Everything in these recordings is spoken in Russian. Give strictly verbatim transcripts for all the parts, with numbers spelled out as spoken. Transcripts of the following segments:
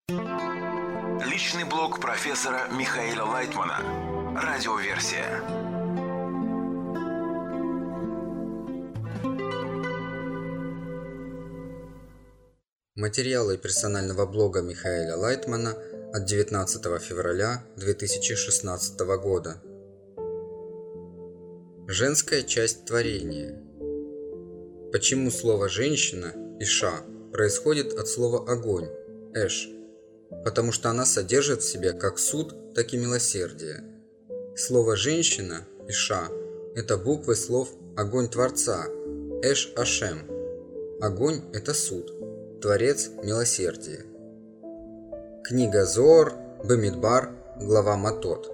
Личный блог профессора Михаила Лайтмана. Радиоверсия. Материалы персонального блога Михаила Лайтмана от девятнадцатого февраля две тысячи шестнадцатого года. Женская часть творения. Почему слово «женщина» «иша» происходит от слова «огонь» «эш»? Потому что она содержит в себе как суд, так и милосердие. Слово «женщина» «иша» – это буквы слов «огонь Творца» «эш Ашем». Огонь – это суд, Творец – милосердие. Книга Зоар, Бамидбар, глава Матот.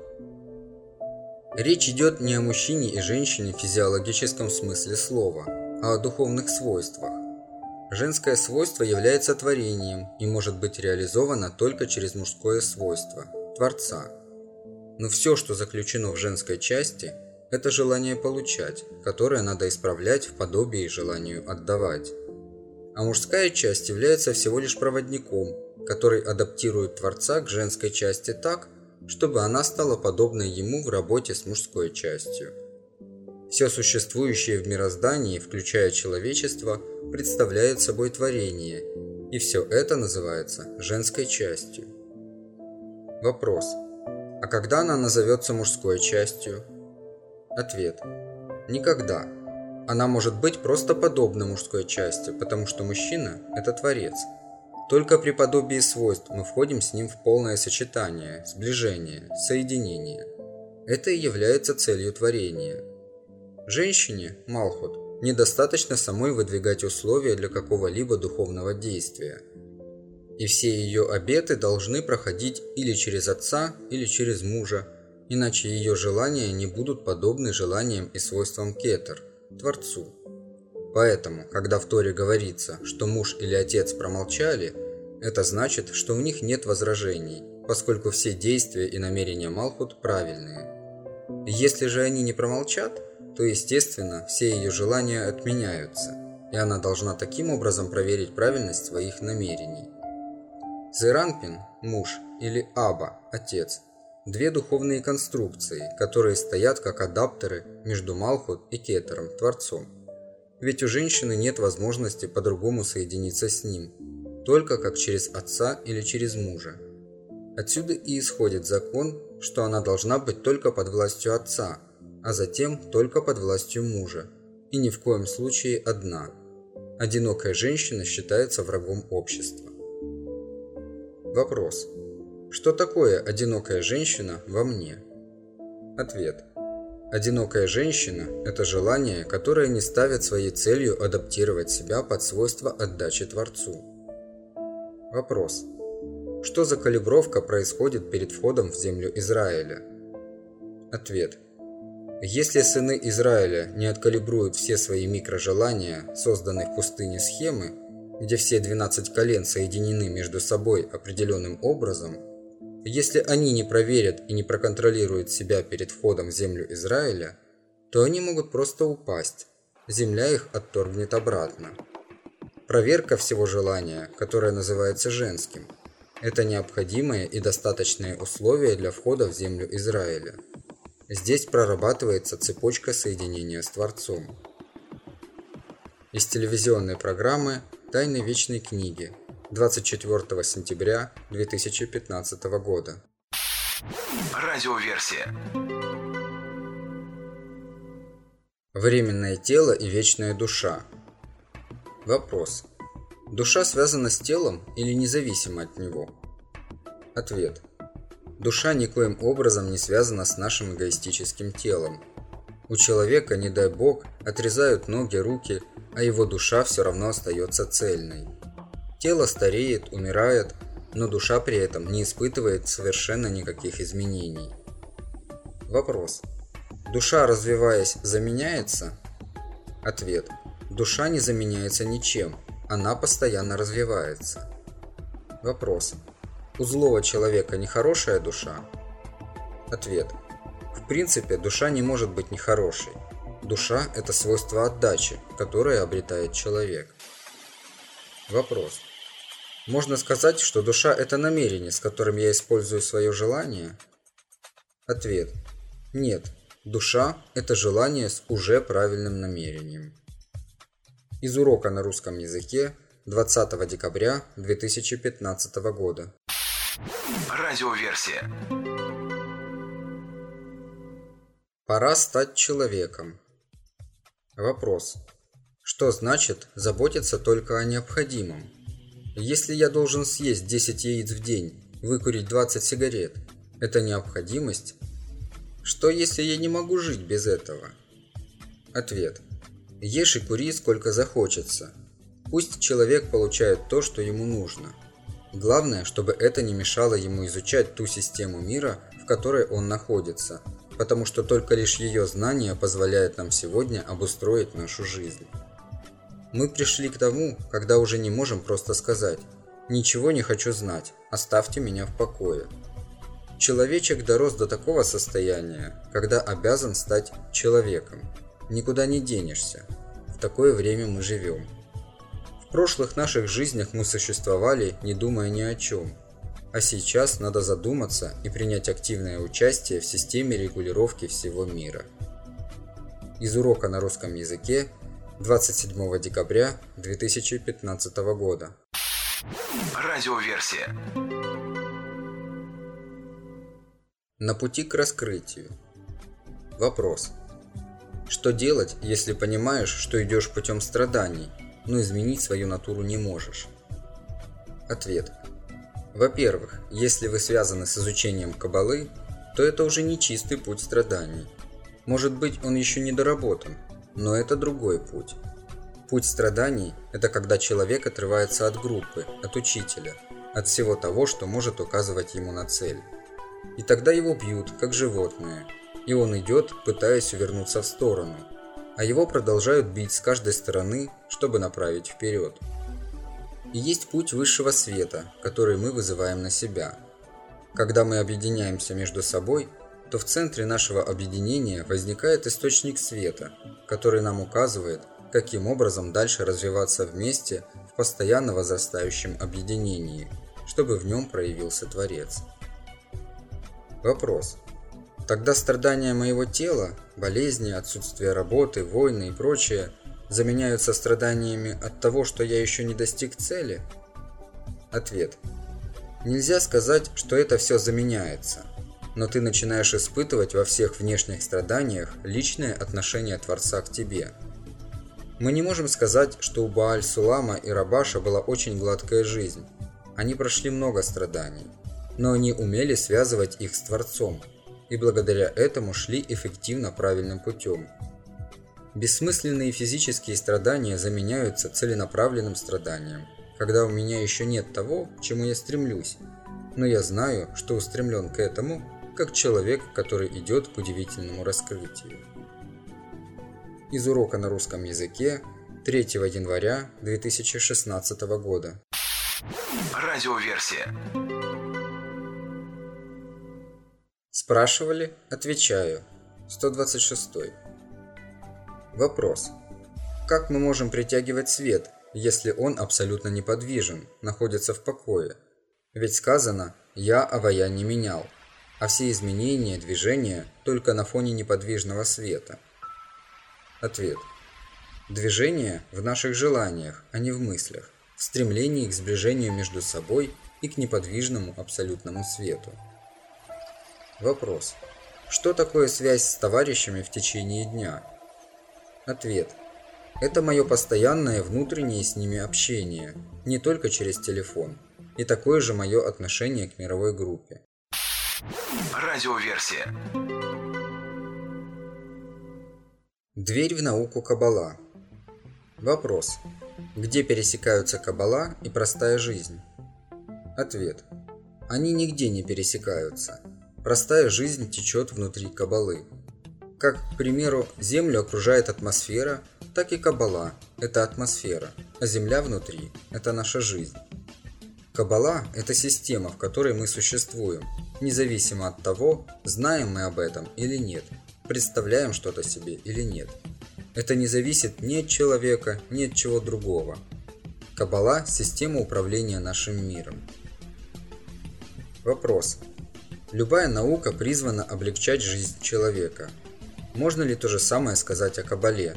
Речь идет не о мужчине и женщине в физиологическом смысле слова, а о духовных свойствах. Женское свойство является творением и может быть реализовано только через мужское свойство – Творца. Но все, что заключено в женской части – это желание получать, которое надо исправлять в подобии желанию отдавать. А мужская часть является всего лишь проводником, который адаптирует Творца к женской части так, чтобы она стала подобной ему в работе с мужской частью. Все существующее в мироздании, включая человечество, представляет собой творение, и все это называется женской частью. Вопрос: а когда она назовется мужской частью? Ответ: никогда. Она может быть просто подобна мужской части, потому что мужчина – это Творец. Только при подобии свойств мы входим с ним в полное сочетание, сближение, соединение. Это и является целью творения. Женщине, Малхут, недостаточно самой выдвигать условия для какого-либо духовного действия. И все ее обеты должны проходить или через отца, или через мужа, иначе ее желания не будут подобны желаниям и свойствам Кетер, Творцу. Поэтому, когда в Торе говорится, что муж или отец промолчали, это значит, что у них нет возражений, поскольку все действия и намерения Малхут правильные. Если же они не промолчат, то, естественно, все ее желания отменяются, и она должна таким образом проверить правильность своих намерений. Зеранпин – муж, или Аба – отец – две духовные конструкции, которые стоят как адаптеры между Малхут и Кетером, Творцом. Ведь у женщины нет возможности по-другому соединиться с ним, только как через отца или через мужа. Отсюда и исходит закон, что она должна быть только под властью отца, а затем только под властью мужа, и ни в коем случае одна. Одинокая женщина считается врагом общества. Вопрос: что такое одинокая женщина во мне? Ответ: одинокая женщина – это желание, которое не ставит своей целью адаптировать себя под свойства отдачи Творцу. Вопрос: что за калибровка происходит перед входом в землю Израиля? Ответ: если сыны Израиля не откалибруют все свои микрожелания, созданные в пустыне схемы, где все двенадцать колен соединены между собой определенным образом, если они не проверят и не проконтролируют себя перед входом в землю Израиля, то они могут просто упасть, земля их отторгнет обратно. Проверка всего желания, которое называется женским, это необходимое и достаточное условие для входа в землю Израиля. Здесь прорабатывается цепочка соединения с Творцом. Из телевизионной программы «Тайны вечной книги» двадцать четвёртого сентября две тысячи пятнадцатого года. Радиоверсия. Временное тело и вечная душа. Вопрос: душа связана с телом или независима от него? Ответ: душа никоим образом не связана с нашим эгоистическим телом. У человека, не дай бог, отрезают ноги, руки, а его душа все равно остается цельной. Тело стареет, умирает, но душа при этом не испытывает совершенно никаких изменений. Вопрос: душа, развиваясь, заменяется? Ответ: душа не заменяется ничем, она постоянно развивается. Вопрос: у злого человека нехорошая душа? Ответ: в принципе, душа не может быть нехорошей. Душа – это свойство отдачи, которое обретает человек. Вопрос: Можно сказать, что душа – это намерение, с которым я использую свое желание? Ответ. Нет. Душа – это желание с уже правильным намерением. Из урока на русском языке двадцатого декабря две тысячи пятнадцатого года. Радиоверсия. Пора стать человеком. Вопрос. Что значит заботиться только о необходимом? Если я должен съесть десять яиц в день, выкурить двадцать сигарет, это необходимость? Что если я не могу жить без этого? Ответ. Ешь и кури сколько захочется. Пусть человек получает то, что ему нужно. Главное, чтобы это не мешало ему изучать ту систему мира, в которой он находится, потому что только лишь ее знание позволяет нам сегодня обустроить нашу жизнь. Мы пришли к тому, когда уже не можем просто сказать «Ничего не хочу знать, оставьте меня в покое». Человечек дорос до такого состояния, когда обязан стать человеком. Никуда не денешься. В такое время мы живем. В прошлых наших жизнях мы существовали, не думая ни о чем. А сейчас надо задуматься и принять активное участие в системе регулировки всего мира. Из урока на русском языке двадцать седьмого декабря две тысячи пятнадцатого года. Радиоверсия. На пути к раскрытию. Вопрос. Что делать, если понимаешь, что идешь путем страданий, но изменить свою натуру не можешь? Ответ. Во-первых, если вы связаны с изучением Каббалы, то это уже не чистый путь страданий. Может быть, он еще не доработан, но это другой путь. Путь страданий – это когда человек отрывается от группы, от учителя, от всего того, что может указывать ему на цель. И тогда его бьют, как животное, и он идет, пытаясь увернуться в сторону, а его продолжают бить с каждой стороны, чтобы направить вперед. И есть путь высшего света, который мы вызываем на себя. Когда мы объединяемся между собой, то в центре нашего объединения возникает источник света, который нам указывает, каким образом дальше развиваться вместе в постоянно возрастающем объединении, чтобы в нем проявился Творец. Вопрос. Тогда страдания моего тела, болезни, отсутствие работы, войны и прочее заменяются страданиями от того, что я еще не достиг цели? Ответ. Нельзя сказать, что это все заменяется, но ты начинаешь испытывать во всех внешних страданиях личное отношение Творца к тебе. Мы не можем сказать, что у Бааль-Сулама и Рабаша была очень гладкая жизнь. Они прошли много страданий, но они умели связывать их с Творцом, и благодаря этому шли эффективно правильным путем. Бессмысленные физические страдания заменяются целенаправленным страданием, когда у меня еще нет того, к чему я стремлюсь, но я знаю, что устремлен к этому, как человек, который идет к удивительному раскрытию. Из урока на русском языке третьего января две тысячи шестнадцатого года. Радиоверсия. Спрашивали? Отвечаю. сто двадцать шестой. Вопрос. Как мы можем притягивать свет, если он абсолютно неподвижен, находится в покое? Ведь сказано «я авая не менял», а все изменения, движения только на фоне неподвижного света. Ответ. Движение в наших желаниях, а не в мыслях, в стремлении к сближению между собой и к неподвижному абсолютному свету. Вопрос. Что такое связь с товарищами в течение дня? Ответ. Это мое постоянное внутреннее с ними общение, не только через телефон, и такое же мое отношение к мировой группе. Радиоверсия. Дверь в науку Каббала. Вопрос. Где пересекаются Каббала и простая жизнь? Ответ. Они нигде не пересекаются. Простая жизнь течет внутри Каббалы. Как, к примеру, Землю окружает атмосфера, так и Каббала – это атмосфера, а Земля внутри – это наша жизнь. Каббала – это система, в которой мы существуем, независимо от того, знаем мы об этом или нет, представляем что-то себе или нет. Это не зависит ни от человека, ни от чего другого. Каббала – система управления нашим миром. Вопрос. Любая наука призвана облегчать жизнь человека. Можно ли то же самое сказать о Каббале?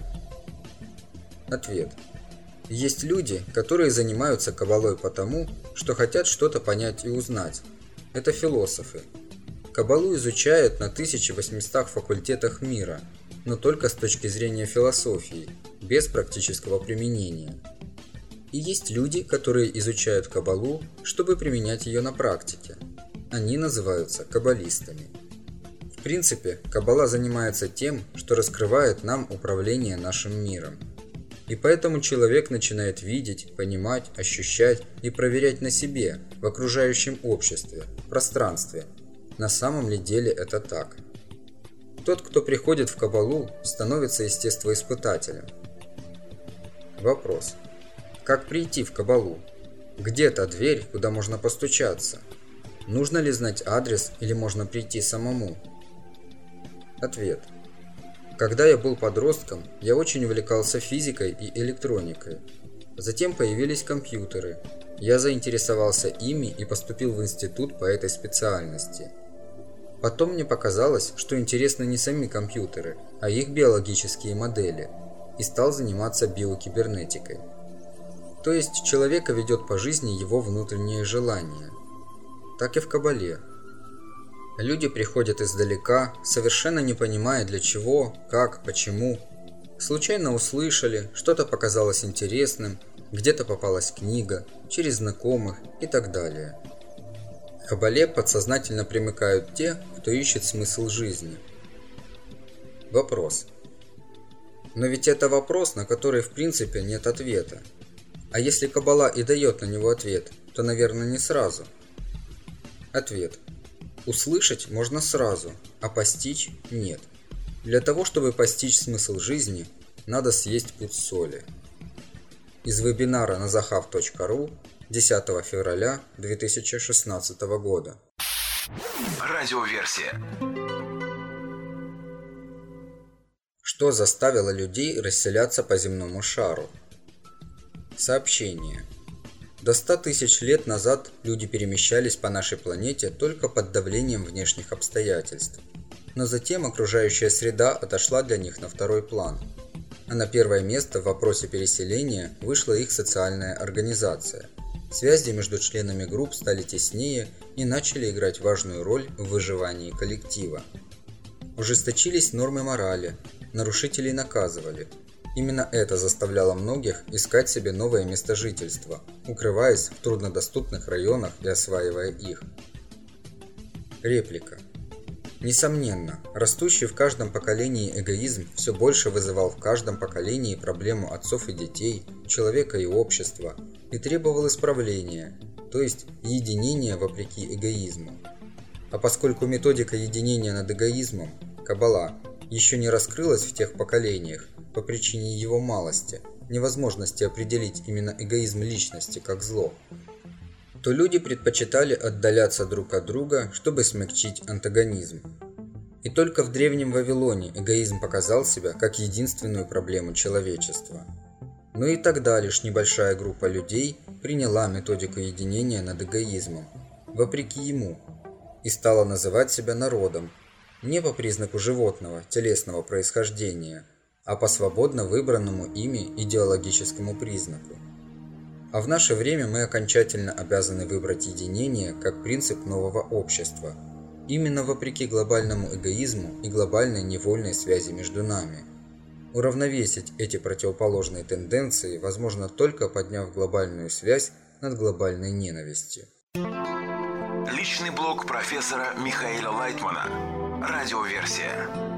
Ответ. Есть люди, которые занимаются Каббалой потому, что хотят что-то понять и узнать. Это философы. Каббалу изучают на тысяча восемьстах факультетах мира, но только с точки зрения философии, без практического применения. И есть люди, которые изучают Каббалу, чтобы применять ее на практике. Они называются каббалистами. В принципе, Каббала занимается тем, что раскрывает нам управление нашим миром. И поэтому человек начинает видеть, понимать, ощущать и проверять на себе, в окружающем обществе, пространстве. На самом ли деле это так? Тот, кто приходит в Каббалу, становится естествоиспытателем. Вопрос. Как прийти в Каббалу? Где та дверь, куда можно постучаться? Нужно ли знать адрес или можно прийти самому? Ответ. Когда я был подростком, я очень увлекался физикой и электроникой. Затем появились компьютеры. Я заинтересовался ими и поступил в институт по этой специальности. Потом мне показалось, что интересны не сами компьютеры, а их биологические модели, и стал заниматься биокибернетикой. То есть человека ведет по жизни его внутреннее желание. Так и в Каббале. Люди приходят издалека, совершенно не понимая для чего, как, почему. Случайно услышали, что-то показалось интересным, где-то попалась книга, через знакомых и так далее. К Каббале подсознательно примыкают те, кто ищет смысл жизни. Вопрос. Но ведь это вопрос, на который в принципе нет ответа. А если Каббала и дает на него ответ, то, наверное, не сразу. Ответ. Услышать можно сразу, а постичь – нет. Для того, чтобы постичь смысл жизни, надо съесть пуд соли. Из вебинара на захав точка ру десятого февраля две тысячи шестнадцатого года. Радиоверсия. Что заставило людей расселяться по земному шару? Сообщение. До ста тысяч лет назад люди перемещались по нашей планете только под давлением внешних обстоятельств. Но затем окружающая среда отошла для них на второй план. А на первое место в вопросе переселения вышла их социальная организация. Связи между членами групп стали теснее и начали играть важную роль в выживании коллектива. Ужесточились нормы морали, нарушителей наказывали. Именно это заставляло многих искать себе новое место жительства, укрываясь в труднодоступных районах и осваивая их. Реплика. Несомненно, растущий в каждом поколении эгоизм все больше вызывал в каждом поколении проблему отцов и детей, человека и общества, и требовал исправления, то есть единения вопреки эгоизму. А поскольку методика единения над эгоизмом, Каббала, еще не раскрылась в тех поколениях, по причине его малости, невозможности определить именно эгоизм личности как зло, то люди предпочитали отдаляться друг от друга, чтобы смягчить антагонизм. И только в Древнем Вавилоне эгоизм показал себя как единственную проблему человечества. Но и тогда лишь небольшая группа людей приняла методику единения над эгоизмом, вопреки ему, и стала называть себя народом, не по признаку животного, телесного происхождения, а по свободно выбранному ими идеологическому признаку. А в наше время мы окончательно обязаны выбрать единение как принцип нового общества, именно вопреки глобальному эгоизму и глобальной невольной связи между нами. Уравновесить эти противоположные тенденции возможно только подняв глобальную связь над глобальной ненавистью. Личный блог профессора Михаила Лайтмана. Радиоверсия.